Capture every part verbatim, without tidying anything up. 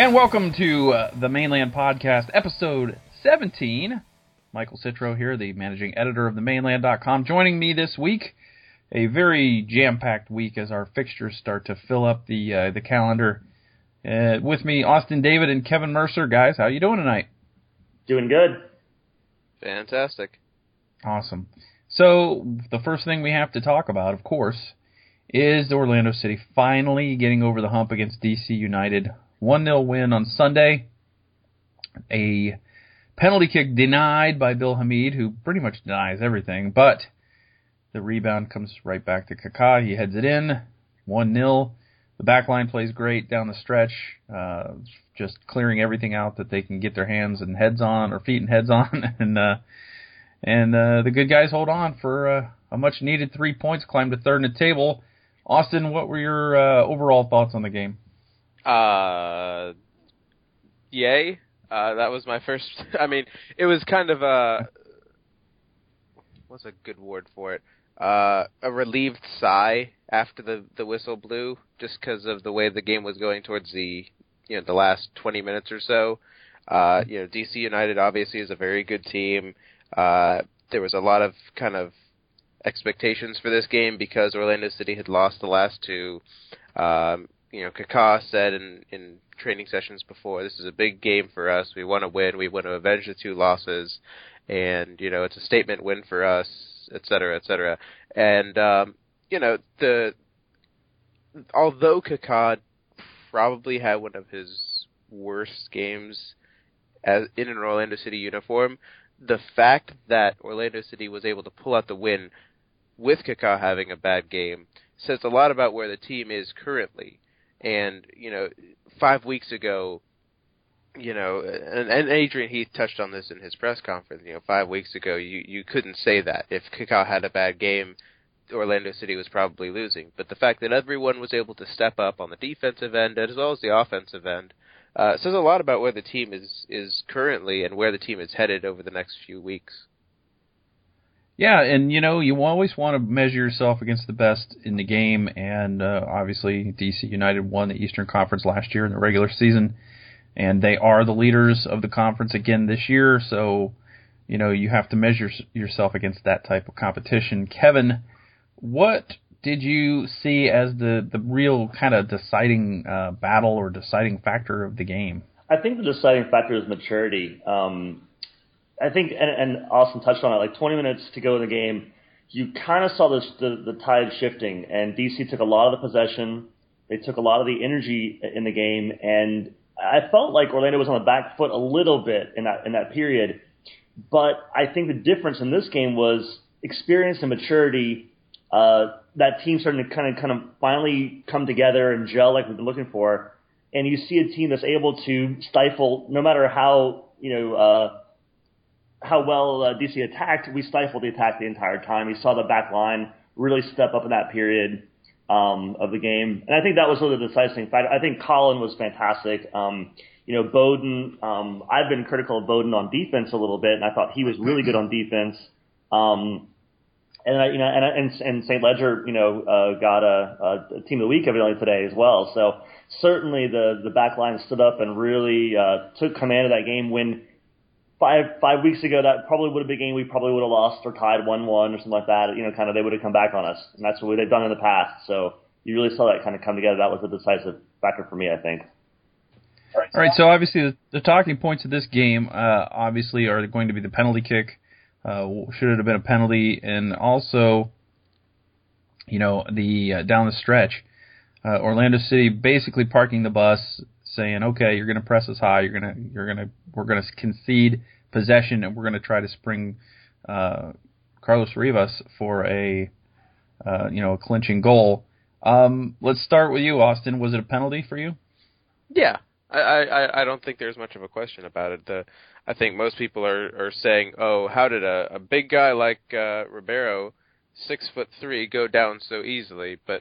And welcome to uh, the Mainland Podcast, episode seventeen. Michael Citro here, the managing editor of the mainland dot com. Joining me this week, a very jam-packed week as our fixtures start to fill up the uh, the calendar. Uh, with me, Austin David and Kevin Mercer. Guys, how you doing tonight? Doing good. Fantastic. Awesome. So, the first thing we have to talk about, of course, is Orlando City finally getting over the hump against D C United. one nil win on Sunday. A penalty kick denied by Bill Hamid, who pretty much denies everything, but the rebound comes right back to Kaká. He heads it in, one nil. The back line plays great down the stretch, uh, just clearing everything out that they can get their hands and heads on, or feet and heads on, and uh, and uh, the good guys hold on for uh, a much-needed three points, climb to third in the table. Austin, what were your uh, overall thoughts on the game? Uh, yay. Uh, that was my first, I mean, it was kind of a, what's a good word for it? Uh, a relieved sigh after the, the whistle blew, just because of the way the game was going towards the, you know, the last twenty minutes or so. Uh, you know, D C United obviously is a very good team. Uh, there was a lot of kind of expectations for this game because Orlando City had lost the last two. Um, you know, Kaká said in, in training sessions before, this is a big game for us. We want to win. We want to avenge the two losses. And, you know, it's a statement win for us, et cetera, et cetera. And, um, you know, the although Kaká probably had one of his worst games as in an Orlando City uniform, the fact that Orlando City was able to pull out the win with Kaká having a bad game says a lot about where the team is currently. And, you know, five weeks ago, you know, and, and Adrian Heath touched on this in his press conference, you know, five weeks ago, you, you couldn't say that. If Kaká had a bad game, Orlando City was probably losing. But the fact that everyone was able to step up on the defensive end as well as the offensive end uh, says a lot about where the team is, is currently and where the team is headed over the next few weeks. Yeah, and, you know, you always want to measure yourself against the best in the game, and uh, obviously D C United won the Eastern Conference last year in the regular season, and they are the leaders of the conference again this year, so, you know, you have to measure yourself against that type of competition. Kevin, what did you see as the, the real kind of deciding uh, battle or deciding factor of the game? I think the deciding factor is maturity. Um I think, and, and Austin touched on it, like twenty minutes to go in the game, you kind of saw this, the, the tide shifting, and D C took a lot of the possession. They took a lot of the energy in the game, and I felt like Orlando was on the back foot a little bit in that in that period. But I think the difference in this game was experience and maturity. Uh, that team starting to kind of kind of finally come together and gel like we've been looking for, and you see a team that's able to stifle, no matter how you know. Uh, how well uh, D C attacked, we stifled the attack the entire time. We saw the back line really step up in that period um, of the game. And I think that was really the decisive factor. I think Colin was fantastic. Um, you know, Bowden, um, I've been critical of Bowden on defense a little bit, and I thought he was really good on defense. Um, and, I, you know, and, and, and Saint Ledger, you know, uh, got a, a Team of the Week evidently today as well. So certainly the, the back line stood up and really uh, took command of that game when Five five weeks ago, that probably would have been a game we probably would have lost or tied one one or something like that. You know, kind of they would have come back on us, and that's what they've done in the past. So you really saw that kind of come together. That was a decisive factor for me, I think. All right, so, All right, so obviously the, the talking points of this game uh, obviously are going to be the penalty kick. Uh, should it have been a penalty? And also, you know, the uh, down the stretch, uh, Orlando City basically parking the bus, saying, "Okay, you're going to press us high. You're going to, you're going to, we're going to concede possession, and we're going to try to spring uh, Carlos Rivas for a, uh, you know, a clinching goal." Um, let's start with you, Austin. Was it a penalty for you? Yeah, I, I, I don't think there's much of a question about it. The, I think most people are, are saying, "Oh, how did a, a big guy like uh, Ribeiro, six foot three, go down so easily?" But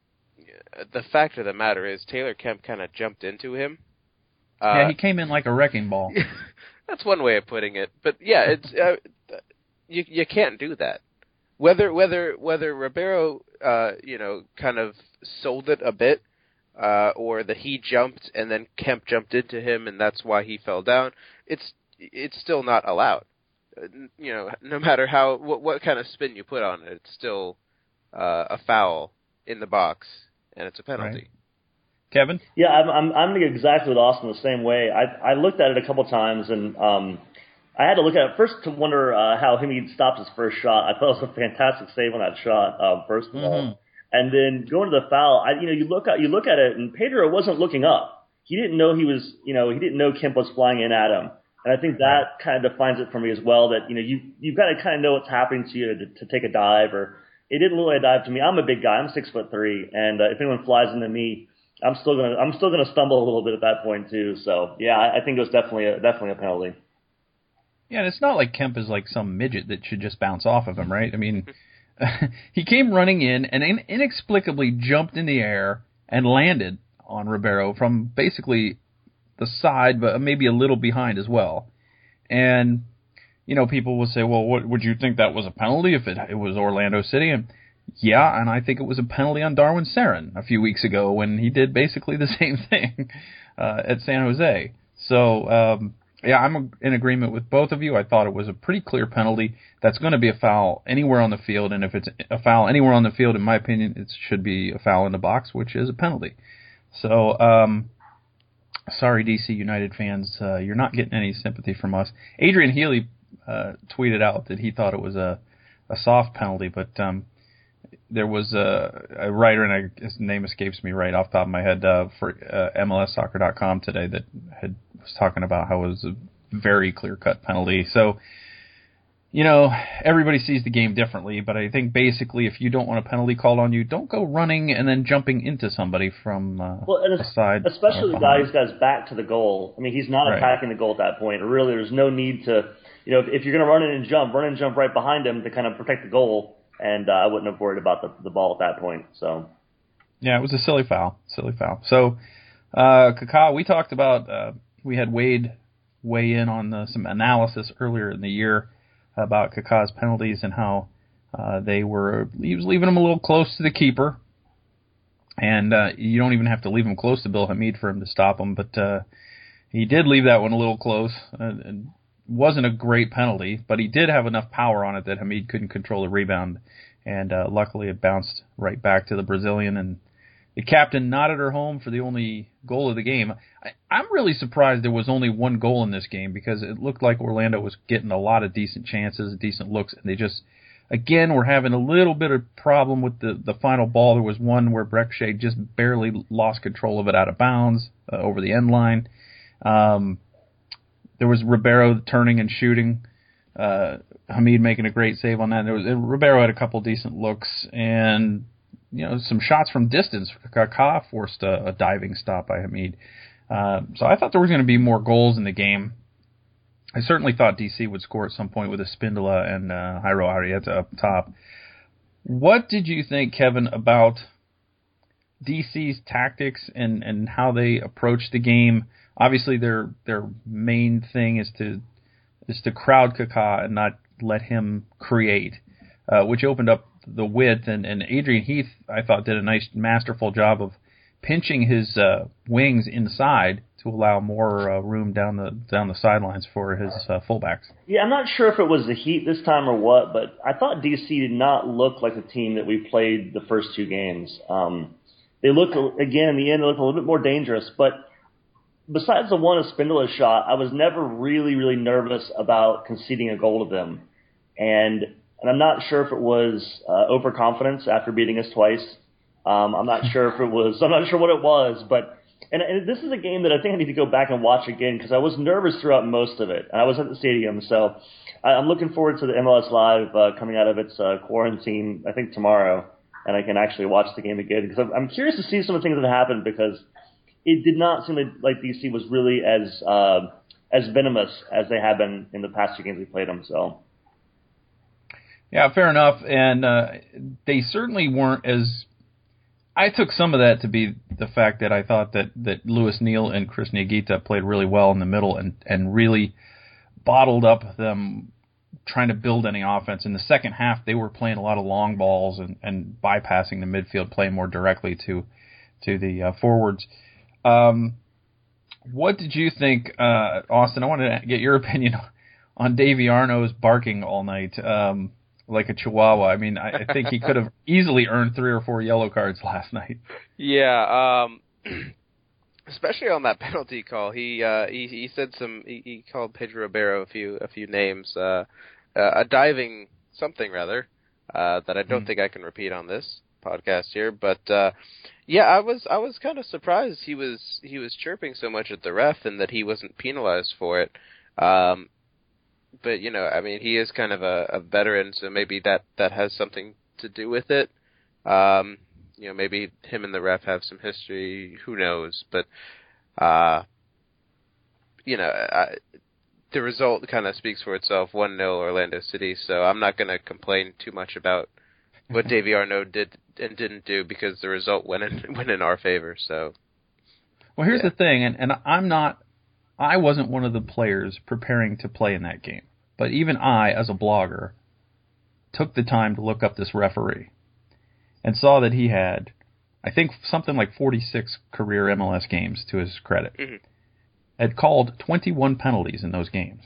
the fact of the matter is, Taylor Kemp kind of jumped into him. Uh, yeah, he came in like a wrecking ball. That's one way of putting it. But yeah, it's uh, you you can't do that. Whether whether whether Ribeiro, uh, you know, kind of sold it a bit, uh, or that he jumped and then Kemp jumped into him and that's why he fell down, it's it's still not allowed. You know, no matter how what, what kind of spin you put on it, it's still uh, a foul in the box and it's a penalty. Right. Kevin? Yeah, I'm I'm I'm exactly with Austin the same way. I I looked at it a couple times and um I had to look at it first to wonder uh, how Hamid stopped his first shot. I thought it was a fantastic save on that shot, uh, first of mm-hmm. all. And then going to the foul, I you know you look at you look at it and Pedro wasn't looking up. He didn't know he was you know he didn't know Kemp was flying in at him. And I think that kind of defines it for me as well. That you know you you've got to kind of know what's happening to you to, to take a dive or. It didn't look like a dive to me. I'm a big guy. I'm six foot three, and uh, if anyone flies into me, I'm still gonna I'm still gonna stumble a little bit at that point too. So yeah, I, I think it was definitely a, definitely a penalty. Yeah, and it's not like Kemp is like some midget that should just bounce off of him, right? I mean, he came running in and in, inexplicably jumped in the air and landed on Ribeiro from basically the side, but maybe a little behind as well. And you know, people will say, well, what, would you think that was a penalty if it, it was Orlando City? And yeah, and I think it was a penalty on Darwin Sarin a few weeks ago when he did basically the same thing uh, at San Jose. So, um, yeah, I'm in agreement with both of you. I thought it was a pretty clear penalty. That's going to be a foul anywhere on the field, and if it's a foul anywhere on the field, in my opinion, it should be a foul in the box, which is a penalty. So, um, sorry, D C United fans, uh, you're not getting any sympathy from us. Adrian Healy Uh, tweeted out that he thought it was a, a soft penalty, but um, there was a, a writer, and I, his name escapes me right off the top of my head, uh, for uh, M L S Soccer dot com today that had was talking about how it was a very clear-cut penalty. So, you know, everybody sees the game differently, but I think basically if you don't want a penalty called on you, don't go running and then jumping into somebody from uh, well, and the side. Especially the guy who's got his back to the goal. I mean, he's not right. attacking the goal at that point. Really, there's no need to, you know, if, if you're going to run in and jump, run in and jump right behind him to kind of protect the goal, and uh, I wouldn't have worried about the, the ball at that point. So, yeah, it was a silly foul, silly foul. So, uh, Kaká, we talked about, uh, we had Wade weigh in on uh, some analysis earlier in the year about Kaká's penalties and how uh, they were, he was leaving them a little close to the keeper. And uh, you don't even have to leave him close to Bill Hamid for him to stop him, but uh, he did leave that one a little close. Uh, it wasn't a great penalty, but he did have enough power on it that Hamid couldn't control the rebound. And uh, luckily it bounced right back to the Brazilian, and the captain nodded her home for the only goal of the game. I, I'm really surprised there was only one goal in this game because it looked like Orlando was getting a lot of decent chances, decent looks, and they just, again, were having a little bit of problem with the, the final ball. There was one where Breck Shea just barely lost control of it out of bounds uh, over the end line. Um, there was Ribeiro turning and shooting. Uh, Hamid making a great save on that. There was, Ribeiro had a couple decent looks, and you know, some shots from distance. Kaká forced a, a diving stop by Hamid. Uh, so I thought there was going to be more goals in the game. I certainly thought D C would score at some point with a Spindola and uh, Jairo Arrieta up top. What did you think, Kevin, about D C's tactics and, and how they approach the game? Obviously, their their main thing is to is to crowd Kaká and not let him create, uh, which opened up the width, and, and Adrian Heath, I thought, did a nice, masterful job of pinching his uh, wings inside to allow more uh, room down the down the sidelines for his uh, fullbacks. Yeah, I'm not sure if it was the Heat this time or what, but I thought D C did not look like the team that we played the first two games. Um, they looked, again, in the end, they looked a little bit more dangerous, but besides the one Spindola shot, I was never really, really nervous about conceding a goal to them. And And I'm not sure if it was uh, overconfidence after beating us twice. Um, I'm not sure if it was. I'm not sure what it was. But and, and this is a game that I think I need to go back and watch again because I was nervous throughout most of it. And I was at the stadium, so I, I'm looking forward to the M L S Live uh, coming out of its uh, quarantine. I think tomorrow, and I can actually watch the game again because I'm, I'm curious to see some of the things that happened because it did not seem like, like D C was really as uh, as venomous as they have been in the past two games we played them. So. Yeah, fair enough. And uh, they certainly weren't as... I took some of that to be the fact that I thought that, that Louis Neal and Chris Nagita played really well in the middle and, and really bottled up them trying to build any offense. In the second half, they were playing a lot of long balls and, and bypassing the midfield, playing more directly to to the uh, forwards. Um, what did you think, uh, Austin? I wanted to get your opinion on Davy Arnaud's barking all night um, like a chihuahua. I mean, I, I think he could have easily earned three or four yellow cards last night. Yeah, um, especially on that penalty call. He uh, he, he said some. He, he called Pedro Ribeiro a few a few names. Uh, uh, a diving something rather uh, that I don't mm. think I can repeat on this podcast here. But uh, yeah, I was I was kind of surprised he was he was chirping so much at the ref and that he wasn't penalized for it. Um, but you know, I mean, he is kind of a, a veteran, so maybe that, that has something to do with it. Um, you know, maybe him and the ref have some history. Who knows? But uh, you know, I, the result kind of speaks for itself. one nil Orlando City. So I'm not going to complain too much about what Davy Arnaud did and didn't do because the result went in went in our favor. So, well, here's yeah. the thing, and, and I'm not, I wasn't one of the players preparing to play in that game, but even I, as a blogger, took the time to look up this referee and saw that he had, I think, something like forty-six career M L S games to his credit. Mm-hmm. Had called twenty-one penalties in those games.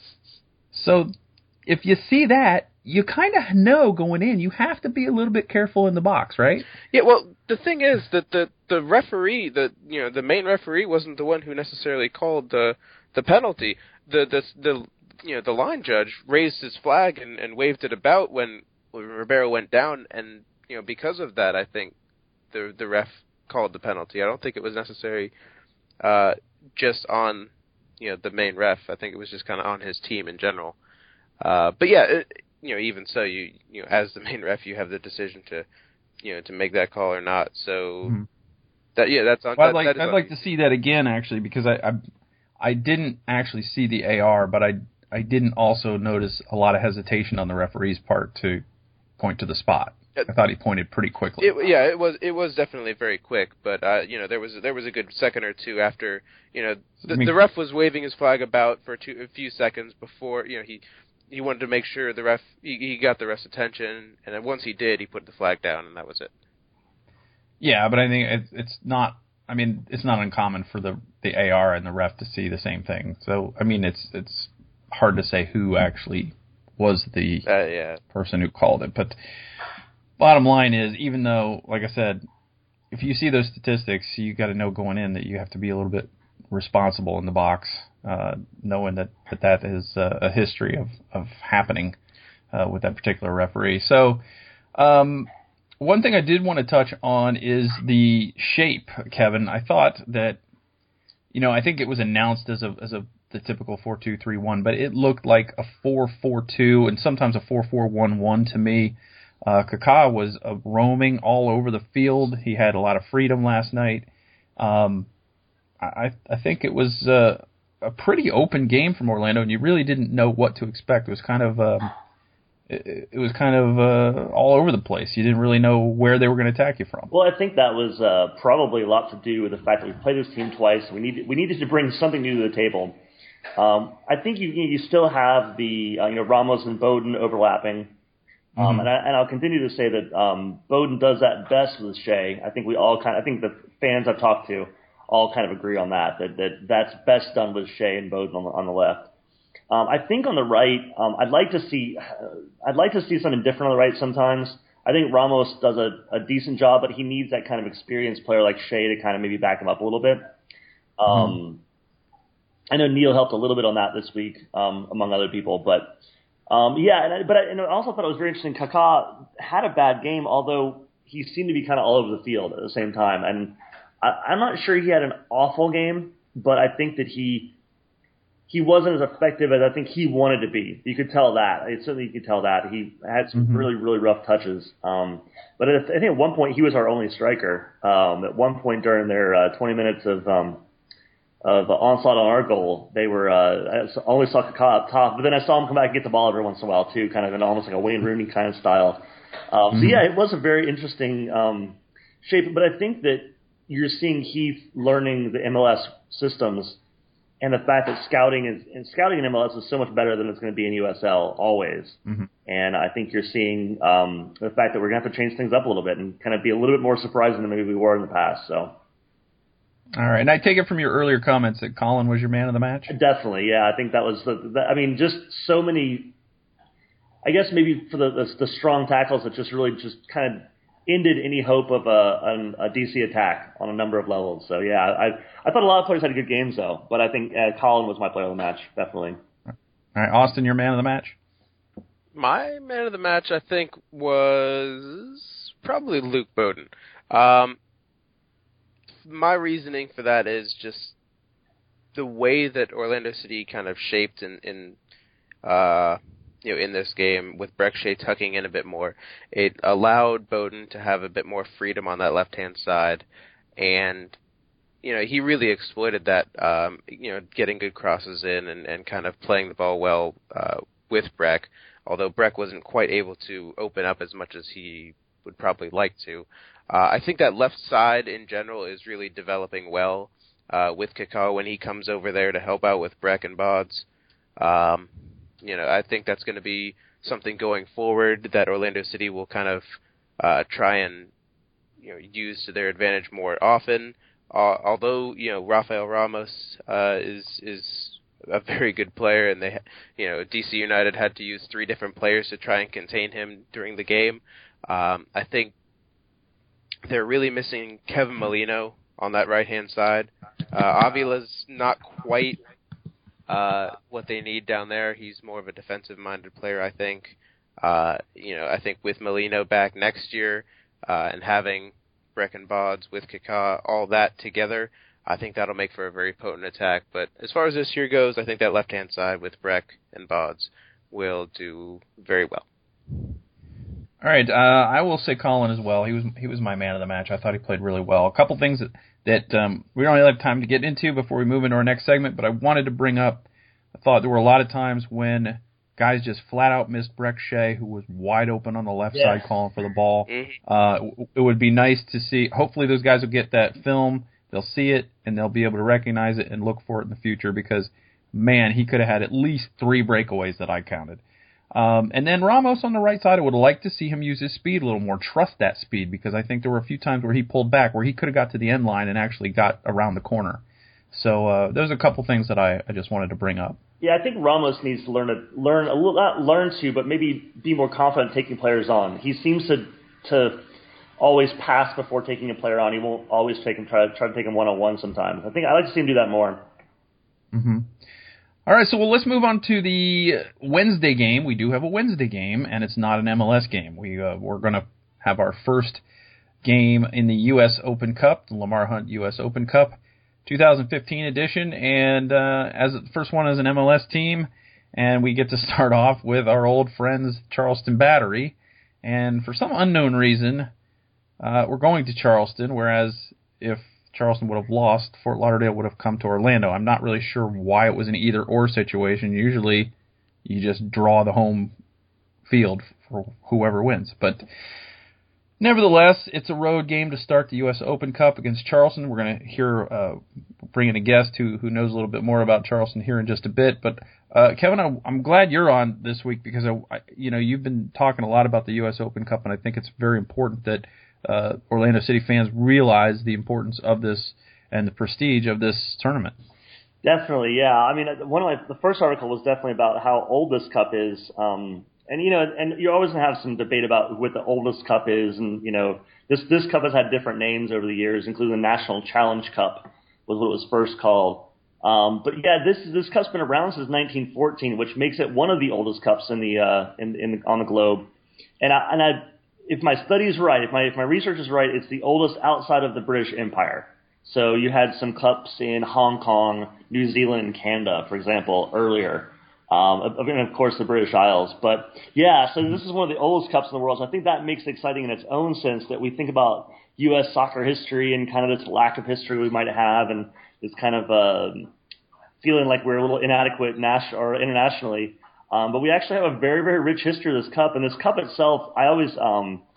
So if you see that, you kind of know going in, you have to be a little bit careful in the box, right? Yeah, well, the thing is that the, the referee, the you know, the main referee wasn't the one who necessarily called the the penalty. The the the you know, the line judge raised his flag and, and waved it about when, when Ribeiro went down, and you know, because of that, I think the the ref called the penalty. I don't think it was necessary uh, just on you know the main ref. I think it was just kind of on his team in general. Uh, but yeah. It, You know, even so, you you know, as the main ref, you have the decision to, you know, to make that call or not. So mm-hmm. that yeah, that's on. Well, that, I'd like that I'd on like to see that again, actually, because I, I I didn't actually see the A R, but I I didn't also notice a lot of hesitation on the referee's part to point to the spot. I thought he pointed pretty quickly. It, yeah, it was it was definitely very quick, but uh, you know, there was there was a good second or two after you know the, I mean, the ref was waving his flag about for two, a few seconds before you know he. He wanted to make sure the ref he, he got the ref's attention, and then once he did, he put the flag down, and that was it. Yeah, but I think it's, it's not. I mean, it's not uncommon for the the A R and the ref to see the same thing. So, I mean, it's it's hard to say who actually was the uh, yeah. person who called it. But bottom line is, even though, like I said, if you see those statistics, you got to know going in that you have to be a little bit responsible in the box. Uh, knowing that that, that is uh, a history of, of happening uh, with that particular referee. So um, one thing I did want to touch on is the shape, Kevin. I thought that, you know, I think it was announced as a as a the typical four two three one, but it looked like a four four two and sometimes a four four one one to me. Uh, Kaká was uh, roaming all over the field. He had a lot of freedom last night. Um, I, I think it was... Uh, a pretty open game from Orlando, and you really didn't know what to expect. It was kind of, um, it, it was kind of uh, all over the place. You didn't really know where they were going to attack you from. Well, I think that was uh, probably a lot to do with the fact that we played this team twice. We needed we needed to bring something new to the table. Um, I think you you still have the uh, you know Ramos and Bowden overlapping, um, mm-hmm. and I, and I'll continue to say that um, Bowden does that best with Shea. I think we all kind of, I think the fans I've talked to all kind of agree on that, that, that that's best done with Shea and Bowden on the, on the left. Um, I think on the right, um, I'd like to see, uh, I'd like to see something different on the right sometimes. I think Ramos does a, a decent job, but he needs that kind of experienced player like Shea to kind of maybe back him up a little bit. Um, mm-hmm. I know Neil helped a little bit on that this week, um, among other people, but, um, yeah, and I, but I, and I also thought it was very interesting. Kaká had a bad game, although he seemed to be kind of all over the field at the same time. And I, I'm not sure he had an awful game, but I think that he he wasn't as effective as I think he wanted to be. You could tell that. It, certainly you could tell that. He had some mm-hmm. really, really rough touches. Um, but at, I think at one point he was our only striker. Um, at one point during their uh, twenty minutes of um, of onslaught on our goal, they were uh, I only saw Kaká up top, but then I saw him come back and get the ball every once in a while too, kind of in almost like a Wayne Rooney kind of style. Um, mm-hmm. So yeah, it was a very interesting um, shape. But I think that you're seeing Heath learning the M L S systems and the fact that scouting is and scouting in M L S is so much better than it's going to be in U S L always. Mm-hmm. And I think you're seeing um, the fact that we're going to have to change things up a little bit and kind of be a little bit more surprising than maybe we were in the past. So, all right. And I take it from your earlier comments that Colin was your man of the match? Definitely, yeah. I think that was the, the I mean, just so many. I guess maybe for the, the the strong tackles that just really just kind of ended any hope of a, a, a D C attack on a number of levels. So yeah, I I thought a lot of players had good games though, but I think uh, Colin was my player of the match, definitely. All right, Austin, your man of the match? My man of the match, I think, was probably Luke Bowden. Um, my reasoning for that is just the way that Orlando City kind of shaped in, in uh, you know, in this game with Brek Shea tucking in a bit more. It allowed Bowden to have a bit more freedom on that left-hand side, and you know, he really exploited that, um, you know, getting good crosses in and, and kind of playing the ball well uh, with Brek, although Brek wasn't quite able to open up as much as he would probably like to. Uh, I think that left side in general is really developing well uh, with Kaká when he comes over there to help out with Brek and Bods. Um, you know, I think that's going to be something going forward that Orlando City will kind of uh, try and, you know, use to their advantage more often. Uh, although, you know, Rafael Ramos uh, is is a very good player, and they, you know, D C United had to use three different players to try and contain him during the game. Um, I think they're really missing Kevin Molino on that right-hand side. Uh, Avila's not quite uh, what they need down there. He's more of a defensive-minded player, I think. Uh, you know, I think with Molino back next year uh, and having Brek and Bods with Kaká, all that together, I think that'll make for a very potent attack. But as far as this year goes, I think that left-hand side with Brek and Bods will do very well. All right, uh, I will say Colin as well. He was he was my man of the match. I thought he played really well. A couple things that, that um, we don't really have time to get into before we move into our next segment, but I wanted to bring up, I thought there were a lot of times when guys just flat out missed Brek Shea, who was wide open on the left yeah. side calling for the ball. Uh, it would be nice to see. Hopefully those guys will get that film. They'll see it, and they'll be able to recognize it and look for it in the future because, man, he could have had at least three breakaways that I counted. Um, and then Ramos on the right side, I would like to see him use his speed a little more, trust that speed, because I think there were a few times where he pulled back, where he could have got to the end line and actually got around the corner. So uh, there's a couple things that I, I just wanted to bring up. Yeah, I think Ramos needs to learn to learn a little, not learn to, but maybe be more confident taking players on. He seems to to always pass before taking a player on. He won't always take him try try to take him one on one sometimes. I think I like to see him do that more. Mm-hmm. All right, so well, let's move on to the Wednesday game. We do have a Wednesday game, and it's not an M L S game. We uh, we're going to have our first game in the U S Open Cup, the Lamar Hunt U S Open Cup, twenty fifteen edition, and uh, as the first one as an M L S team, and we get to start off with our old friends Charleston Battery, and for some unknown reason, uh, we're going to Charleston, whereas if Charleston would have lost, Fort Lauderdale would have come to Orlando. I'm not really sure why it was an either-or situation. Usually you just draw the home field for whoever wins, but nevertheless, it's a road game to start the U S Open Cup against Charleston. We're going to hear, uh, bring in a guest who who knows a little bit more about Charleston here in just a bit. But uh, Kevin, I, I'm glad you're on this week because I, I, you know you've been talking a lot about the U S Open Cup, and I think it's very important that uh, Orlando City fans realize the importance of this and the prestige of this tournament. Definitely, yeah. I mean, one of my the first article was definitely about how old this cup is. Um, And, you know, and you're always going to have some debate about what the oldest cup is. And, you know, this this cup has had different names over the years, including the National Challenge Cup was what it was first called. Um, but, yeah, this this cup's been around since nineteen fourteen, which makes it one of the oldest cups in the uh, in, in the, on the globe. And, I, and I, if my study is right, if my, if my research is right, it's the oldest outside of the British Empire. So you had some cups in Hong Kong, New Zealand, and Canada, for example, earlier. Um, and of course the British Isles. But yeah, so this is one of the oldest cups in the world. So I think that makes it exciting in its own sense that we think about U S soccer history and kind of this lack of history we might have, and this kind of uh, feeling like we're a little inadequate nas- or internationally. Um, but we actually have a very, very rich history of this cup. And this cup itself, I always, um,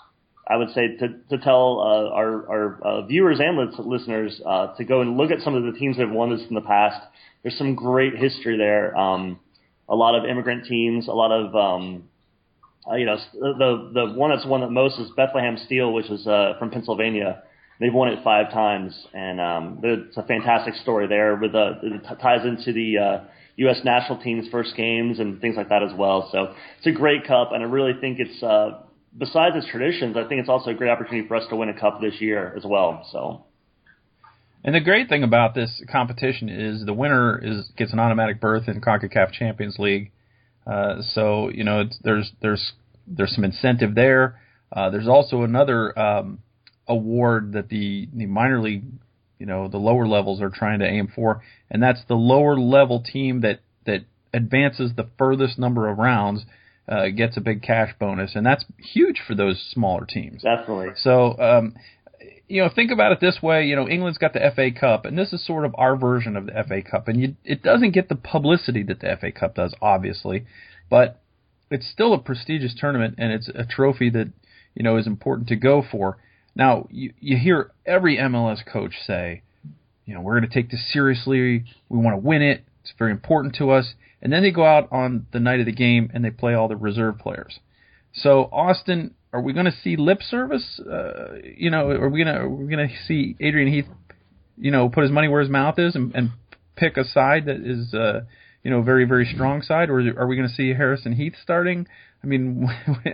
I would say to, to tell uh, our, our uh, viewers and listeners uh, to go and look at some of the teams that have won this in the past. There's some great history there. Um, a lot of immigrant teams, a lot of, um, uh, you know, the the one that's won the most is Bethlehem Steel, which is uh, from Pennsylvania. They've won it five times, and um, it's a fantastic story there. With uh, it ties into the uh, U S national team's first games and things like that as well. So it's a great cup, and I really think it's uh, besides its traditions, I think it's also a great opportunity for us to win a cup this year as well. So. And the great thing about this competition is the winner is gets an automatic berth in CONCACAF Champions League. Uh, so you know it's, there's there's there's some incentive there. Uh, there's also another um, award that the the minor league, you know, the lower levels are trying to aim for, and that's the lower level team that that advances the furthest number of rounds uh, gets a big cash bonus, and that's huge for those smaller teams. Definitely. So. Um, You know, think about it this way. You know, England's got the F A Cup, and this is sort of our version of the F A Cup. And you, it doesn't get the publicity that the F A Cup does, obviously, but it's still a prestigious tournament, and it's a trophy that, you know, is important to go for. Now, you, you hear every M L S coach say, you know, we're going to take this seriously. We want to win it. It's very important to us. And then they go out on the night of the game, and they play all the reserve players. So, Austin, are we going to see lip service? Uh, you know, are we going to are we going to see Adrian Heath, you know, put his money where his mouth is and, and pick a side that is, uh, you know, very very strong side, or are we going to see Harrison Heath starting? I mean,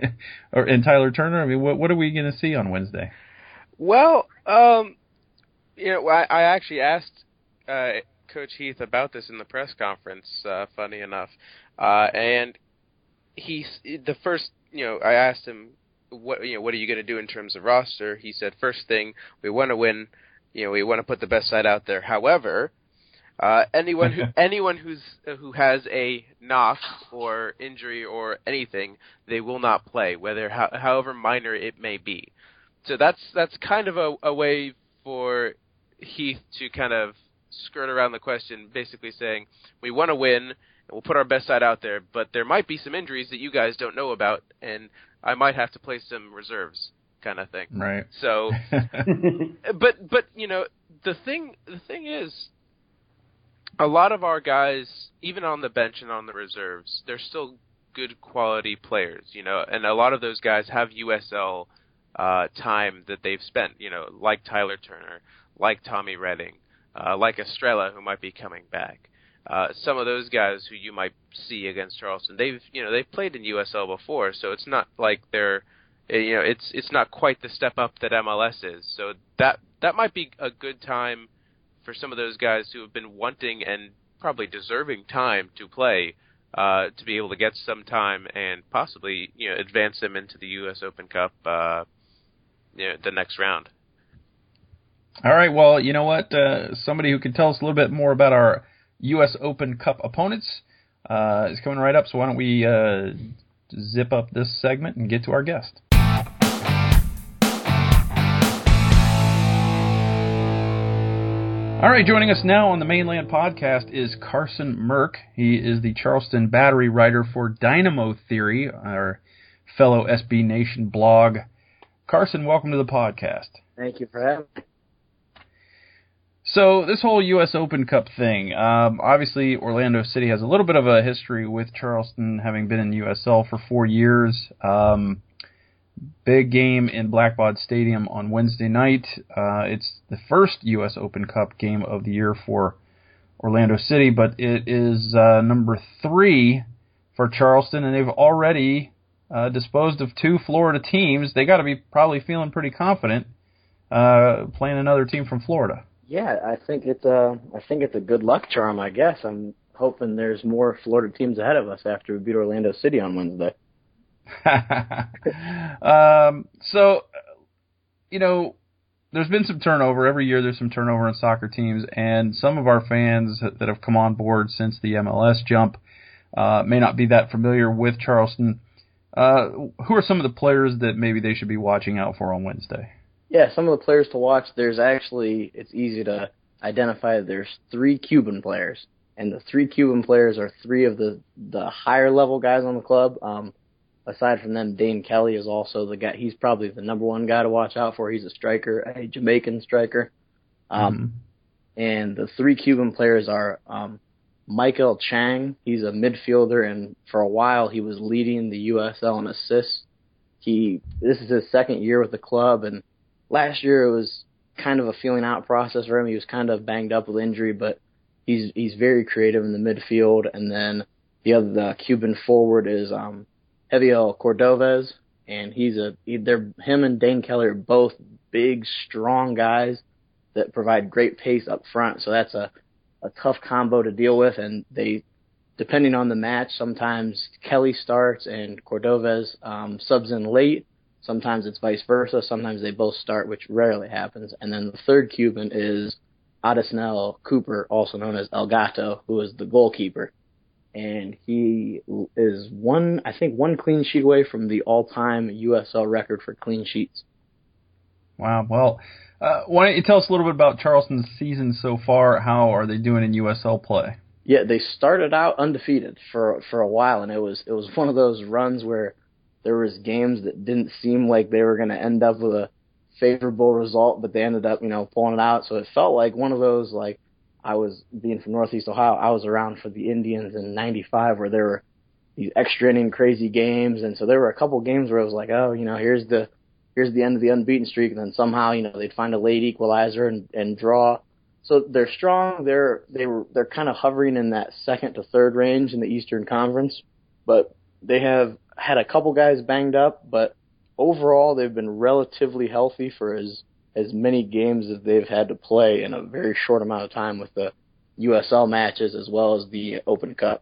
or and Tyler Turner. I mean, what what are we going to see on Wednesday? Well, um, you know, I, I actually asked uh, Coach Heath about this in the press conference. Uh, funny enough, uh, and he's the first. You know, I asked him. What you know? What are you going to do in terms of roster? He said, first thing, we want to win. You know, we want to put the best side out there. However, uh, anyone who anyone who's uh, who has a knock or injury or anything, they will not play, whether how, however minor it may be. So that's that's kind of a, a way for Heath to kind of skirt around the question, basically saying we want to win and we'll put our best side out there, but there might be some injuries that you guys don't know about, and I might have to play some reserves, kind of thing. Right. So, but but you know the thing the thing is, a lot of our guys, even on the bench and on the reserves, they're still good quality players. You know, and a lot of those guys have U S L uh, time that they've spent. You know, like Tyler Turner, like Tommy Redding, uh, like Estrella, who might be coming back. Uh, some of those guys who you might see against Charleston, they've you know they've played in U S L before, so it's not like they're you know it's it's not quite the step up that M L S is. So that that might be a good time for some of those guys who have been wanting and probably deserving time to play uh, to be able to get some time and possibly you know advance them into the U S Open Cup uh, you know, the next round. All right. Well, you know what? Uh, somebody who can tell us a little bit more about our U S Open Cup opponents uh, is coming right up, so why don't we uh, zip up this segment and get to our guest. All right, joining us now on the Mainland Podcast is Carson Merck. He is the Charleston Battery writer for Dynamo Theory, our fellow S B Nation blog. Carson, welcome to the podcast. Thank you for having me. So this whole U S Open Cup thing, um, obviously Orlando City has a little bit of a history with Charleston, having been in U S L for four years. Um, big game in Blackbaud Stadium on Wednesday night. Uh, it's the first U S Open Cup game of the year for Orlando City, but it is uh, number three for Charleston, and they've already uh, disposed of two Florida teams. They got to be probably feeling pretty confident uh, playing another team from Florida. Yeah, I think it's a, I think it's a good luck charm, I guess. I'm hoping there's more Florida teams ahead of us after we beat Orlando City on Wednesday. um, so, you know, there's been some turnover. Every year there's some turnover in soccer teams, and some of our fans that have come on board since the M L S jump uh, may not be that familiar with Charleston. Uh, who are some of the players that maybe they should be watching out for on Wednesday? Yeah, some of the players to watch, there's actually, it's easy to identify, there's three Cuban players. And the three Cuban players are three of the, the higher level guys on the club. Um, aside from them, Dane Kelly is also the guy. He's probably the number one guy to watch out for. He's a striker, a Jamaican striker. Um, mm-hmm. And the three Cuban players are um, Michael Chang. He's a midfielder, and for a while he was leading the U S L in assists. He this is his second year with the club, and last year it was kind of a feeling out process for him. He was kind of banged up with injury, but he's he's very creative in the midfield. And then the other the Cuban forward is um, Javier Cordovez, and he's a he, they're him and Dane Kelly are both big, strong guys that provide great pace up front. So that's a, a tough combo to deal with. And they, depending on the match, sometimes Kelly starts and Cordovez um, subs in late. Sometimes it's vice versa. Sometimes they both start, which rarely happens. And then the third Cuban is Adesnel Cooper, also known as El Gato, who is the goalkeeper. And he is one, I think, one clean sheet away from the all-time U S L record for clean sheets. Wow. Well, Uh, why don't you tell us a little bit about Charleston's season so far? How are they doing in U S L play? Yeah, they started out undefeated for for a while, and it was it was one of those runs where there was games that didn't seem like they were going to end up with a favorable result, but they ended up, you know, pulling it out. So it felt like one of those, like, I was, being from Northeast Ohio, I was around for the Indians in ninety-five where there were these extra inning crazy games, and so there were a couple games where it was like, oh, you know, here's the here's the end of the unbeaten streak, and then somehow, you know, they'd find a late equalizer and, and draw. So they're strong. They're they were they're kind of hovering in that second to third range in the Eastern Conference, but they have had a couple guys banged up. But overall, they've been relatively healthy for as as many games as they've had to play in a very short amount of time with the U S L matches as well as the Open Cup.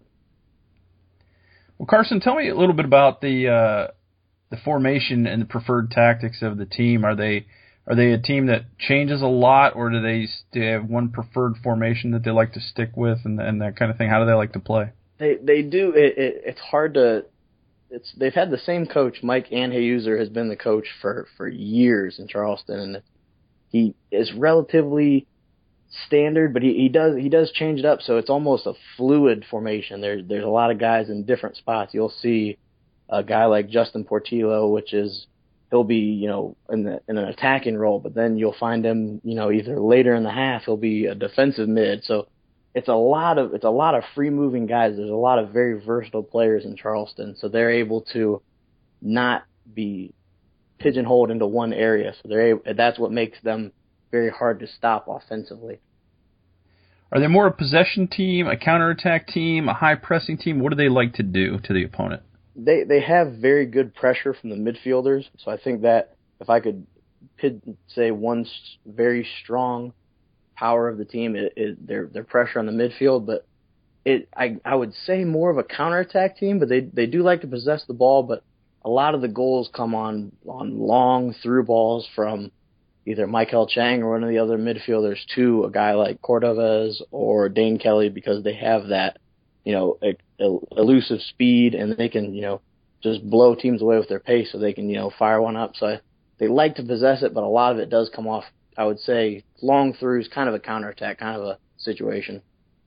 Well, Carson, tell me a little bit about the. Uh the formation and the preferred tactics of the team. Are they are they a team that changes a lot, or do they, do they have one preferred formation that they like to stick with and, and that kind of thing? How do they like to play? They they do. It, it, it's hard to. It's they've had the same coach. Mike Anheuser has been the coach for, for years in Charleston, and he is relatively standard, but he, he does he does change it up. So it's almost a fluid formation. There's there's a lot of guys in different spots. You'll see a guy like Justin Portillo, which is he'll be, you know, in the in an attacking role, but then you'll find him, you know, either later in the half he'll be a defensive mid. So it's a lot of it's a lot of free moving guys. There's a lot of very versatile players in Charleston, so they're able to not be pigeonholed into one area. So they're able, that's what makes them very hard to stop offensively. Are they more a possession team, a counterattack team, a high pressing team? What do they like to do to the opponent? They they have very good pressure from the midfielders, so I think that if I could say one very strong power of the team, it is their their pressure on the midfield. But it I I would say more of a counterattack team, but they they do like to possess the ball. But a lot of the goals come on on long through balls from either Michael Chang or one of the other midfielders to a guy like Cordovez or Dane Kelly, because they have that, you know, elusive speed, and they can, you know, just blow teams away with their pace, so they can, you know, fire one up. So I, they like to possess it, but a lot of it does come off, I would say, long throughs, kind of a counterattack, kind of a situation.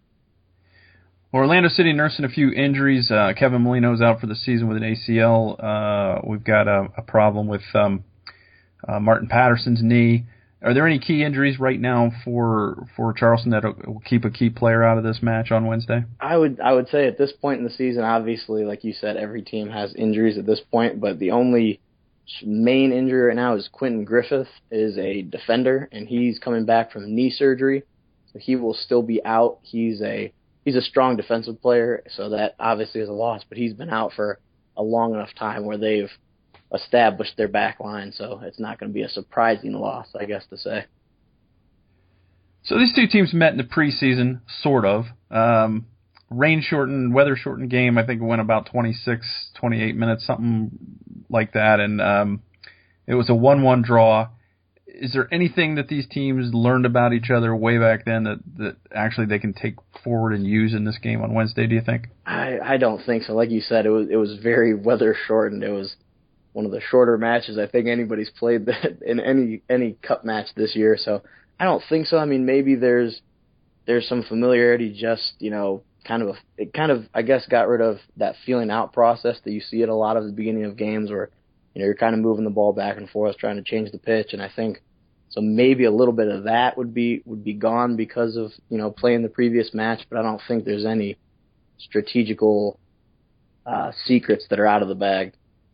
Well, Orlando City nursing a few injuries. Uh, Kevin Molino's out for the season with an A C L. Uh, we've got a, a problem with um, uh, Martin Patterson's knee. Are there any key injuries right now for for Charleston that will keep a key player out of this match on Wednesday? I would I would say at this point in the season, obviously, like you said, every team has injuries at this point, but the only main injury right now is Quentin Griffith, is a defender, and he's coming back from knee surgery, so he will still be out. He's a he's a strong defensive player, so that obviously is a loss, but he's been out for a long enough time where they've established their back line, so it's not going to be a surprising loss, I guess to say. So these two teams met in the preseason, sort of. Um, rain-shortened, weather-shortened game. I think it went about twenty-six, twenty-eight minutes, something like that, and um, it was a one one draw. Is there anything that these teams learned about each other way back then that, that actually they can take forward and use in this game on Wednesday, do you think? I, I don't think so. Like you said, it was it was very weather-shortened. It was one of the shorter matches I think anybody's played that in any any cup match this year. So I don't think so. I mean, maybe there's there's some familiarity just, you know, kind of a, it kind of I guess got rid of that feeling out process that you see at a lot of the beginning of games where you know you're kind of moving the ball back and forth trying to change the pitch, and I think so maybe a little bit of that would be would be gone because of you know playing the previous match, but I don't think there's any strategical uh, secrets that are out of the bag.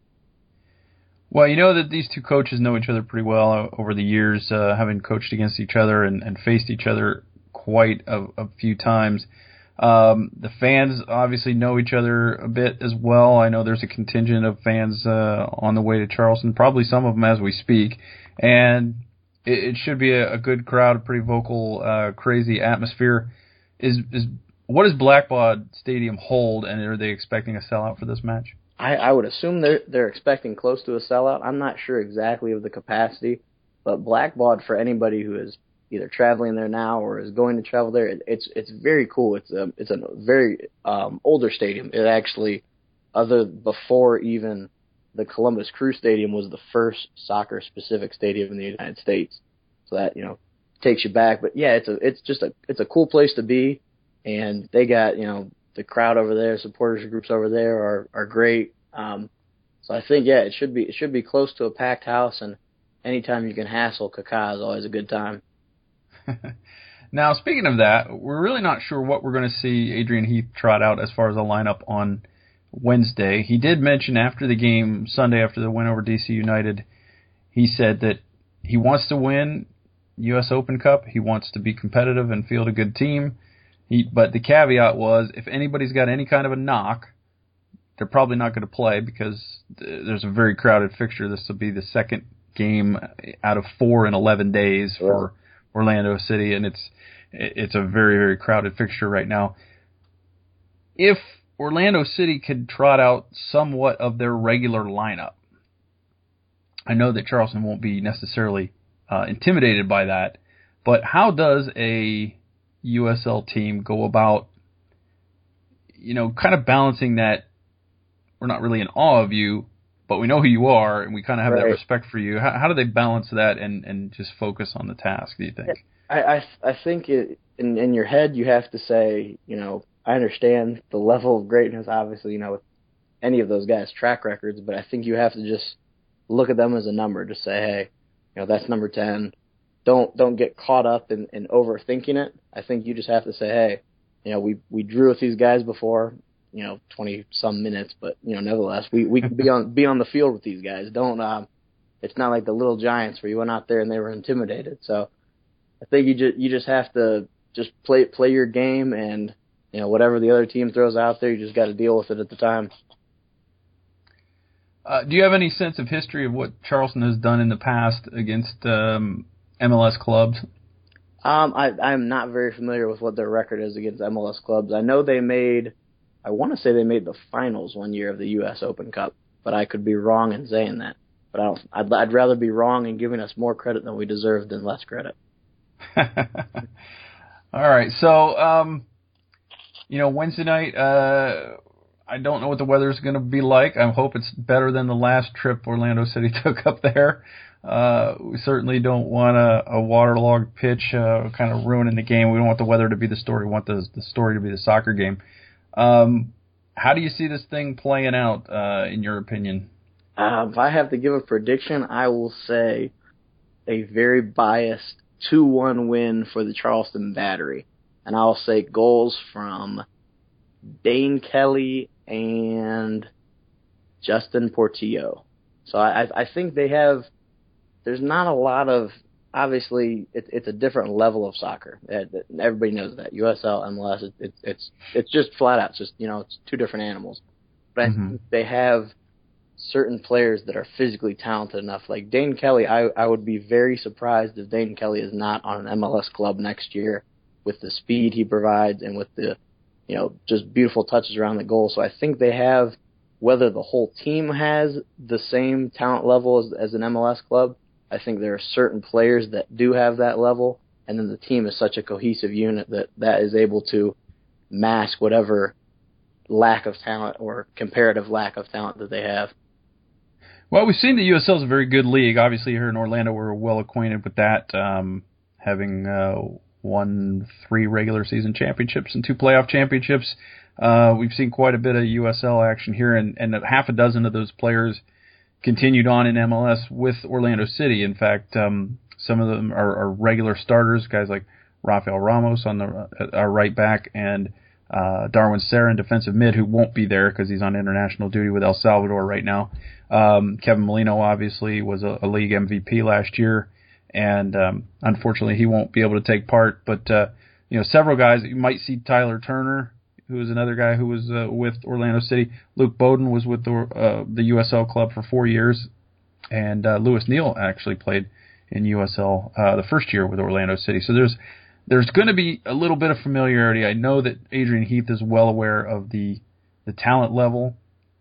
Well, you know that these two coaches know each other pretty well over the years, uh, having coached against each other and, and faced each other quite a, a few times. Um, the fans obviously know each other a bit as well. I know there's a contingent of fans uh, on the way to Charleston, probably some of them as we speak, and it, it should be a, a good crowd, a pretty vocal, uh, crazy atmosphere. Is is what does Blackbaud Stadium hold, and are they expecting a sellout for this match? I, I would assume they're they're expecting close to a sellout. I'm not sure exactly of the capacity, but Blackbaud, for anybody who is either traveling there now or is going to travel there, it, it's it's very cool. It's a it's a very um, older stadium. It actually, other before even the Columbus Crew Stadium was the first soccer specific stadium in the United States. So that you know takes you back. But yeah, it's a it's just a it's a cool place to be, and they got you know. The crowd over there, supporters groups over there are are great. Um, so I think yeah, it should be it should be close to a packed house, and anytime you can hassle Kaká is always a good time. Now, speaking of that, we're really not sure what we're going to see Adrian Heath trot out as far as a lineup on Wednesday. He did mention after the game Sunday, after the win over D C United, he said that he wants to win U S Open Cup. He wants to be competitive and field a good team. He, but the caveat was, if anybody's got any kind of a knock, they're probably not going to play because there's a very crowded fixture. This will be the second game out of four in eleven days for Orlando City, and it's it's a very, very crowded fixture right now. If Orlando City could trot out somewhat of their regular lineup, I know that Charleston won't be necessarily uh, intimidated by that, but how does a U S L team go about, you know, kind of balancing that we're not really in awe of you, but we know who you are and we kind of have right. that respect for you. How, how do they balance that and, and just focus on the task, do you think? I I, I think it, in, in your head you have to say, you know, I understand the level of greatness, obviously, you know, with any of those guys' track records, but I think you have to just look at them as a number. Just say, hey, you know, that's number ten. Don't don't get caught up in, in overthinking it. I think you just have to say, hey, you know, we, we drew with these guys before, you know, twenty some minutes, but you know, nevertheless, we we can be on be on the field with these guys. Don't um, it's not like the Little Giants where you went out there and they were intimidated. So I think you just you just have to just play play your game, and you know, whatever the other team throws out there, you just got to deal with it at the time. Uh, do you have any sense of history of what Charleston has done in the past against um, M L S clubs? Um, I, I'm not very familiar with what their record is against M L S clubs. I know they made, I want to say they made the finals one year of the U S Open Cup, but I could be wrong in saying that. But I don't, I'd, I'd rather be wrong in giving us more credit than we deserve than less credit. All right, so um, you know, Wednesday night. Uh, I don't know what the weather's going to be like. I hope it's better than the last trip Orlando City took up there. Uh, we certainly don't want a, a waterlogged pitch uh, kind of ruining the game. We don't want the weather to be the story. We want the, the story to be the soccer game. Um, how do you see this thing playing out, uh, in your opinion? Uh, if I have to give a prediction, I will say a very biased two one win for the Charleston Battery. And I'll say goals from Dane Kelly and Justin Portillo. So I, I think they have... There's not a lot of, obviously, it, it's a different level of soccer. Everybody knows that. U S L, M L S, it, it, it's it's just flat out. It's just, you know, it's two different animals. But mm-hmm. I think they have certain players that are physically talented enough. Like Dane Kelly, I, I would be very surprised if Dane Kelly is not on an M L S club next year with the speed he provides and with the, you know, just beautiful touches around the goal. So I think they have, whether the whole team has the same talent level as, as an M L S club, I think there are certain players that do have that level, and then the team is such a cohesive unit that that is able to mask whatever lack of talent or comparative lack of talent that they have. Well, we've seen the U S L is a very good league. Obviously, here in Orlando, we're well acquainted with that, um, having uh, won three regular season championships and two playoff championships. Uh, we've seen quite a bit of U S L action here, and, and half a dozen of those players continued on in M L S with Orlando City. In fact, um, some of them are, are regular starters, guys like Rafael Ramos on the our right back, and uh, Darwin Sarin, defensive mid, who won't be there because he's on international duty with El Salvador right now. Um, Kevin Molino obviously was a, a league M V P last year, and um, unfortunately he won't be able to take part. But uh, you know, several guys you might see. Tyler Turner, who is another guy who was uh, with Orlando City. Luke Bowden was with the uh, the U S L club for four years, and uh, Lewis Neal actually played in U S L uh, the first year with Orlando City. So there's there's going to be a little bit of familiarity. I know that Adrian Heath is well aware of the the talent level.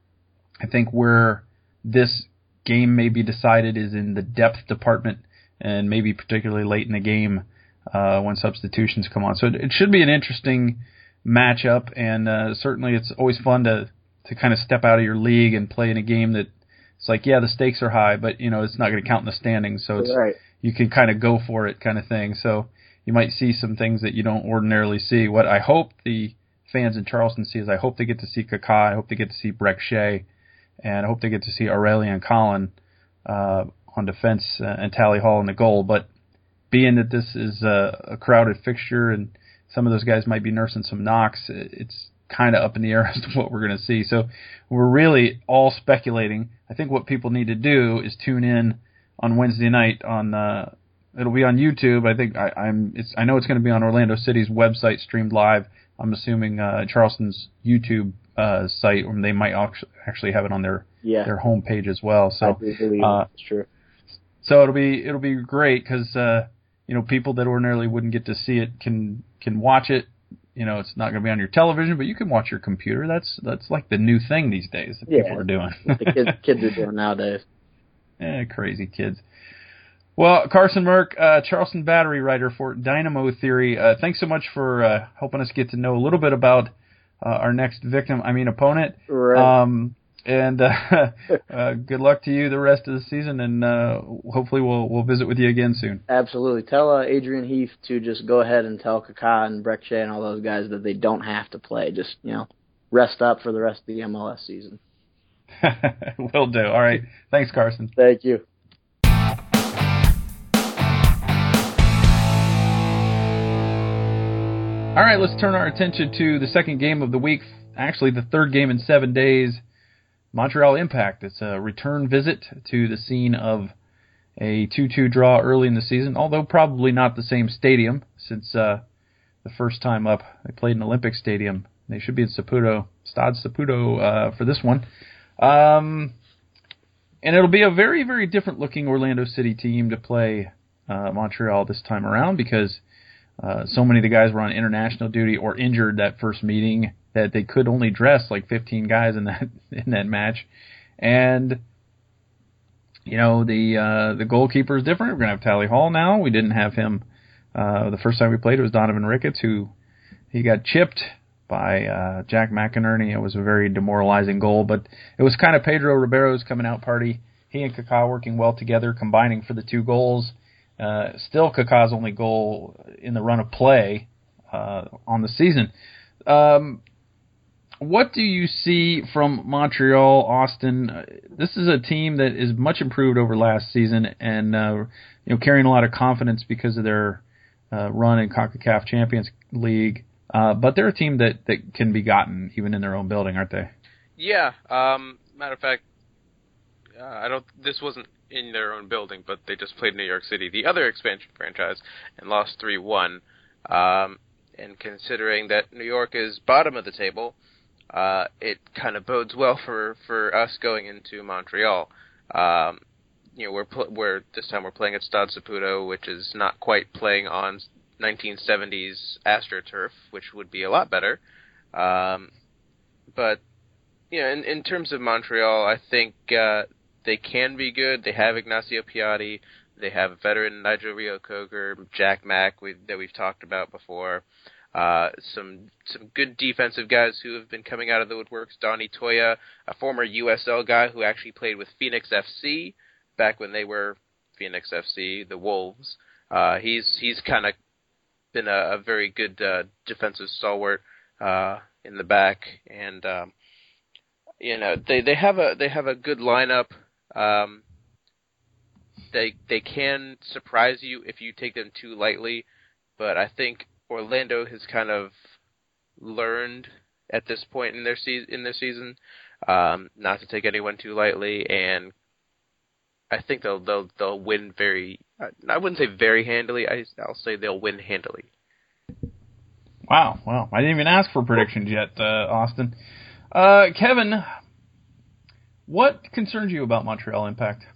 I think where this game may be decided is in the depth department, and maybe particularly late in the game uh, when substitutions come on. So it, it should be an interesting matchup, and uh, certainly it's always fun to to kind of step out of your league and play in a game that it's like, yeah, the stakes are high, but you know it's not going to count in the standings, so it's right. You can kind of go for it kind of thing. So you might see some things that you don't ordinarily see. What I hope the fans in Charleston see is I hope they get to see Kaká, I hope they get to see Breck Shea, and I hope they get to see Aurelian Collin uh, on defense uh, and Tally Hall in the goal. But being that this is a, a crowded fixture and some of those guys might be nursing some knocks, it's kind of up in the air as to what we're going to see. So we're really all speculating. I think what people need to do is tune in on Wednesday night on uh, it'll be on YouTube. I think I, I'm it's I know it's going to be on Orlando City's website streamed live. I'm assuming uh, Charleston's YouTube uh, site, or they might actually have it on their yeah. their homepage as well. So I do believe uh, that's true. So it'll be it'll be great because uh, you know people that ordinarily wouldn't get to see it can can watch it. You know, it's not going to be on your television, but you can watch your computer. That's that's like the new thing these days that yeah, people are doing. the kids, kids are doing nowadays. Eh, crazy kids. Well, Carson Merck, uh, Charleston Battery writer for Dynamo Theory, uh, thanks so much for uh, helping us get to know a little bit about uh, our next victim, I mean opponent. Right. Um, and uh, uh, good luck to you the rest of the season, and uh, hopefully we'll we'll visit with you again soon. Absolutely. Tell uh, Adrian Heath to just go ahead and tell Kaká and Breck Shea and all those guys that they don't have to play. Just, you know, rest up for the rest of the M L S season. Will do. All right. Thanks, Carson. Thank you. All right, let's turn our attention to the second game of the week, actually the third game in seven days, Montreal Impact. It's a return visit to the scene of a two two draw early in the season, although probably not the same stadium since uh, the first time up they played in Olympic Stadium. They should be in Saputo, Stade Saputo uh, for this one. Um, and it'll be a very, very different looking Orlando City team to play uh, Montreal this time around because Uh, so many of the guys were on international duty or injured that first meeting that they could only dress like fifteen guys in that in that match. And you know the uh, the goalkeeper is different. We're gonna have Tally Hall now. We didn't have him uh, the first time we played. It was Donovan Ricketts, who he got chipped by uh, Jack McInerney. It was a very demoralizing goal, but it was kind of Pedro Ribeiro's coming out party. He and Kaká working well together, combining for the two goals. Uh, still Kaká's only goal in the run of play uh, on the season. Um, what do you see from Montreal, Austin? Uh, this is a team that is much improved over last season, and uh, you know carrying a lot of confidence because of their uh, run in CONCACAF Champions League. Uh, but they're a team that, that can be gotten even in their own building, aren't they? Yeah. Um, matter of fact, uh, I don't. This wasn't in their own building, but they just played New York City, the other expansion franchise, and lost three one. Um, and considering that New York is bottom of the table, uh, it kind of bodes well for, for us going into Montreal. Um, you know, we're pl- we're this time we're playing at Stade Saputo, which is not quite playing on nineteen seventies AstroTurf, which would be a lot better. Um, but you know, in in terms of Montreal, I think uh, they can be good. They have Ignacio Piatti. They have veteran Nigel Rio-Coger, Jack Mack we, that we've talked about before. Uh, some some good defensive guys who have been coming out of the woodworks. Donny Toya, a former U S L guy who actually played with Phoenix F C back when they were Phoenix F C, the Wolves. Uh, he's he's kind of been a, a very good uh, defensive stalwart uh, in the back, and um, you know they, they have a they have a good lineup. Um, they they can surprise you if you take them too lightly, but I think Orlando has kind of learned at this point in their se- in their season um, not to take anyone too lightly, and I think they'll they'll they'll win very. I wouldn't say very handily. I, I'll say they'll win handily. Wow, wow! I didn't even ask for predictions yet, uh, Austin. Uh, Kevin, what concerns you about Montreal Impact?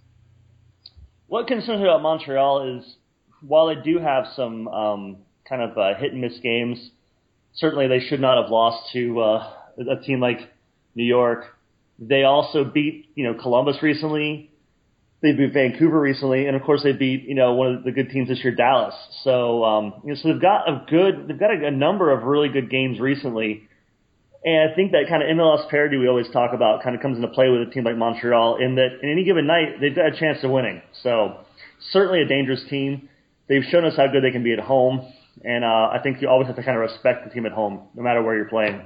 What concerns me about Montreal is while they do have some um, kind of uh, hit and miss games, certainly they should not have lost to uh, a team like New York. They also beat you know Columbus recently. They beat Vancouver recently, and of course they beat you know one of the good teams this year, Dallas. So um, you know, so they've got a good, they've got a, a number of really good games recently, and I think that kind of M L S parity we always talk about kind of comes into play with a team like Montreal, in that in any given night they've got a chance of winning. So certainly a dangerous team. They've shown us how good they can be at home, and uh, I think you always have to kind of respect the team at home, no matter where you're playing.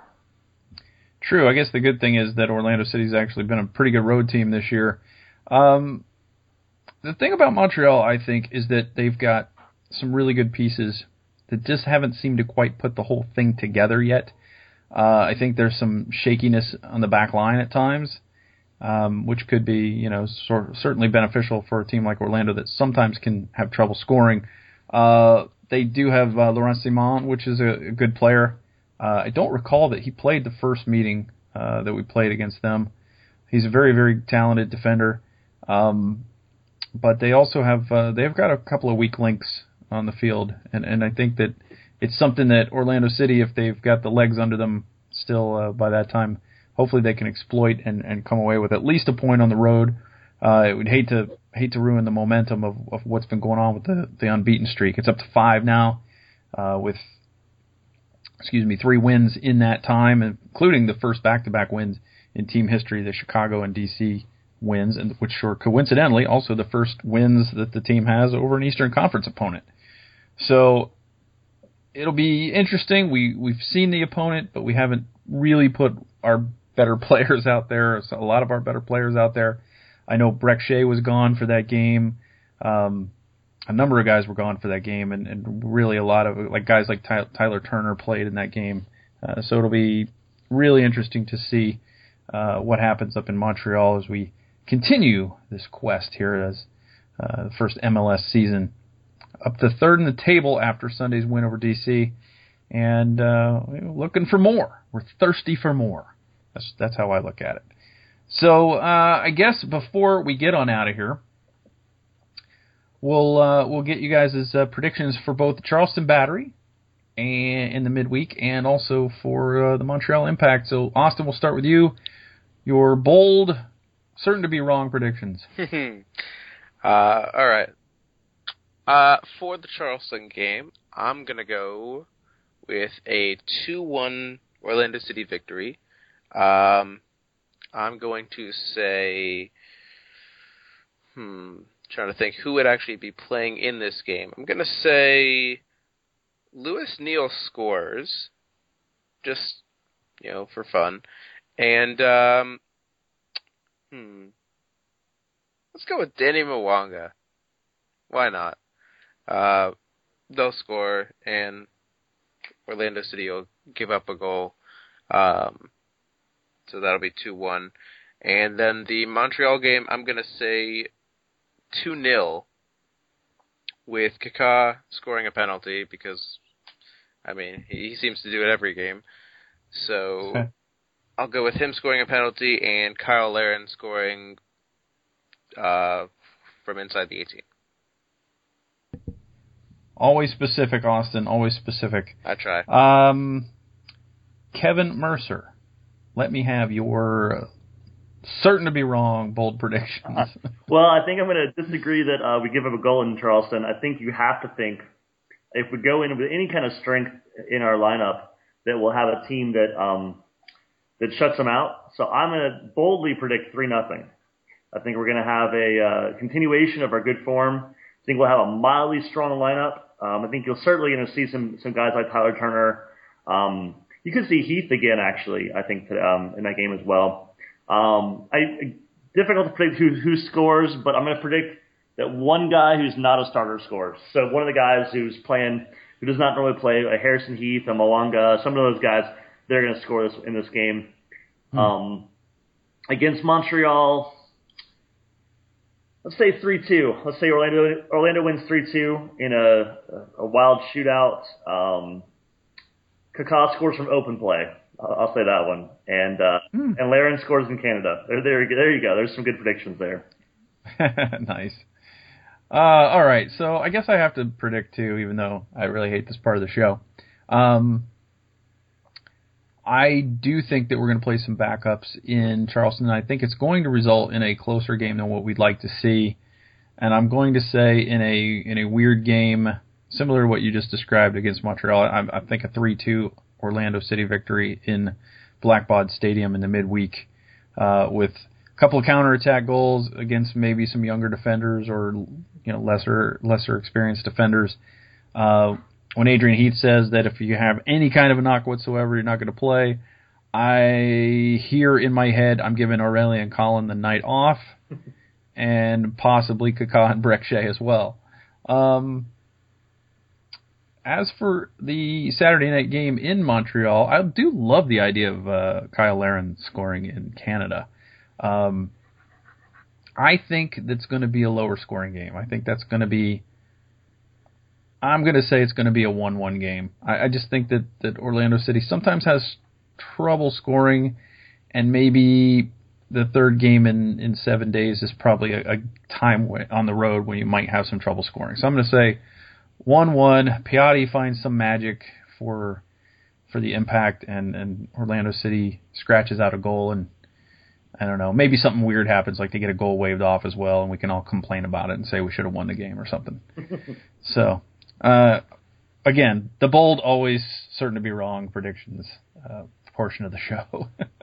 True. I guess the good thing is that Orlando City's actually been a pretty good road team this year. Um, the thing about Montreal, I think, is that they've got some really good pieces that just haven't seemed to quite put the whole thing together yet. Uh, I think there's some shakiness on the back line at times, um, which could be, you know, sort certainly beneficial for a team like Orlando that sometimes can have trouble scoring. Uh, they do have uh, Laurent Simon, which is a, a good player. Uh, I don't recall that he played the first meeting uh, that we played against them. He's a very, very talented defender. Um, but they also have uh, they've got a couple of weak links on the field, and, and I think that it's something that Orlando City, if they've got the legs under them still uh, by that time, hopefully they can exploit and, and come away with at least a point on the road. Uh, I would hate to hate to ruin the momentum of, of what's been going on with the, the unbeaten streak. It's up to five now, uh, with excuse me three wins in that time, including the first back-to-back wins in team history, the Chicago and D C wins, and which are coincidentally also the first wins that the team has over an Eastern Conference opponent. So it'll be interesting. We we've seen the opponent, but we haven't really put our better players out there. So a lot of our better players out there. I know Brek Shea was gone for that game. Um, a number of guys were gone for that game, and, and really a lot of like guys like Ty, Tyler Turner played in that game. Uh, so it'll be really interesting to see uh, what happens up in Montreal as we continue this quest here as uh, the first M L S season. Up to third in the table after Sunday's win over D C, and uh, looking for more. We're thirsty for more. That's that's how I look at it. So uh, I guess before we get on out of here, we'll uh, we'll get you guys' uh, predictions for both the Charleston Battery and in the midweek, and also for uh, the Montreal Impact. So Austin, we'll start with you. Your bold, certain to be wrong predictions. uh, all right. Uh, for the Charleston game, I'm going to go with a two one Orlando City victory. Um, I'm going to say, hmm, trying to think who would actually be playing in this game. I'm going to say Lewis Neal scores, just, you know, for fun. And, um, hmm, let's go with Danny Mwanga. Why not? Uh, they'll score, and Orlando City will give up a goal. Um, so that'll be two one. And then the Montreal game, I'm going to say two nil with Kaká scoring a penalty because, I mean, he, he seems to do it every game. So okay. I'll go with him scoring a penalty and Kyle Larin scoring uh, from inside the eighteen. Always specific, Austin. Always specific. I try. Um, Kevin Mercer, let me have your certain to be wrong bold predictions. Well, I think I'm going to disagree that uh, we give up a goal in Charleston. I think you have to think if we go in with any kind of strength in our lineup that we'll have a team that um, that shuts them out. So I'm going to boldly predict three nothing. I think we're going to have a uh, continuation of our good form. I think we'll have a mildly strong lineup. Um, I think you're certainly going to see some some guys like Tyler Turner. Um, you could see Heath again, actually. I think um, in that game as well. Um, I difficult to predict who who scores, but I'm going to predict that one guy who's not a starter scores. So one of the guys who's playing, who does not normally play, a Harrison Heath, a Malanga, some of those guys, they're going to score this in this game. Hmm. Um, against Montreal, let's say three two. Let's say Orlando Orlando wins three two in a, a wild shootout. Um, Kaká scores from open play. I'll, I'll say that one. And uh, hmm. and Larin scores in Canada. There, there, there you go. There's some good predictions there. Nice. Uh, all right, so I guess I have to predict too, even though I really hate this part of the show. Um, I do think that we're going to play some backups in Charleston, and I think it's going to result in a closer game than what we'd like to see. And I'm going to say in a in a weird game, similar to what you just described against Montreal, I, I think a three two Orlando City victory in Blackbaud Stadium in the midweek uh, with a couple of counterattack goals against maybe some younger defenders or you know lesser lesser experienced defenders. Uh, when Adrian Heath says that if you have any kind of a knock whatsoever, you're not going to play, I hear in my head I'm giving Aurelian Collin the night off, and possibly Kaká and Brek Shea as well. Um, as for the Saturday night game in Montreal, I do love the idea of uh, Kyle Larin scoring in Canada. Um, I think that's going to be a lower scoring game. I think that's going to be, I'm going to say it's going to be a one one game. I, I just think that, that Orlando City sometimes has trouble scoring, and maybe the third game in, in seven days is probably a, a time on the road when you might have some trouble scoring. So I'm going to say one one. Piatti finds some magic for for the impact, and, and Orlando City scratches out a goal, and I don't know, maybe something weird happens, like they get a goal waved off as well, and we can all complain about it and say we should have won the game or something. So, uh, again, the bold, always certain to be wrong predictions uh, portion of the show.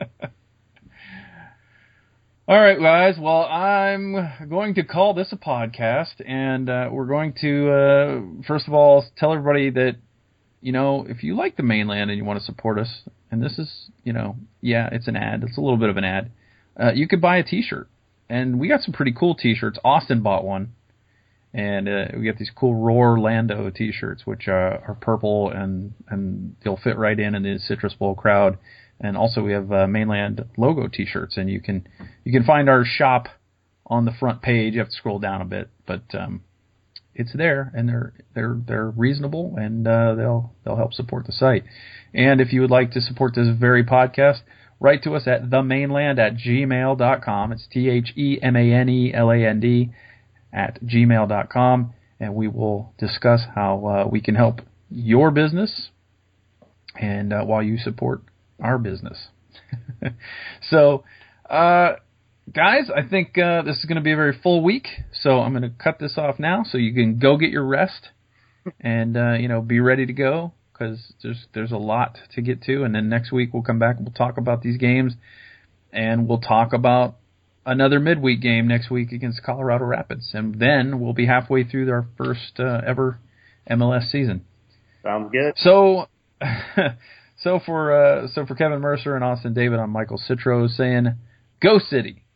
All right, guys. Well, I'm going to call this a podcast, and uh, we're going to, uh, first of all, tell everybody that, you know, if you like the mainland and you want to support us, and this is, you know, yeah, it's an ad. It's a little bit of an ad. Uh, you could buy a T-shirt, and we got some pretty cool T-shirts. Austin bought one, and uh, we got these cool Roar Lando T-shirts, which uh, are purple, and, and they'll fit right in in the Citrus Bowl crowd. And also we have uh, Mainland logo T-shirts, and you can you can find our shop on the front page. You have to scroll down a bit, but um, it's there, and they're they're they're reasonable, and uh, they'll they'll help support the site. And if you would like to support this very podcast, write to us at themainland at gmail dot com. It's T H E M A N E L A N D at gmail dot com, and we will discuss how uh, we can help your business, and uh, while you support our business. So, uh, guys, I think uh, this is going to be a very full week, so I'm going to cut this off now so you can go get your rest and, uh, you know, be ready to go, because there's there's a lot to get to. And then next week we'll come back and we'll talk about these games, and we'll talk about another midweek game next week against Colorado Rapids, and then we'll be halfway through our first uh, ever M L S season. Sounds good. So, so for uh, so for Kevin Mercer and Austin David, I'm Michael Citro saying, "Go City."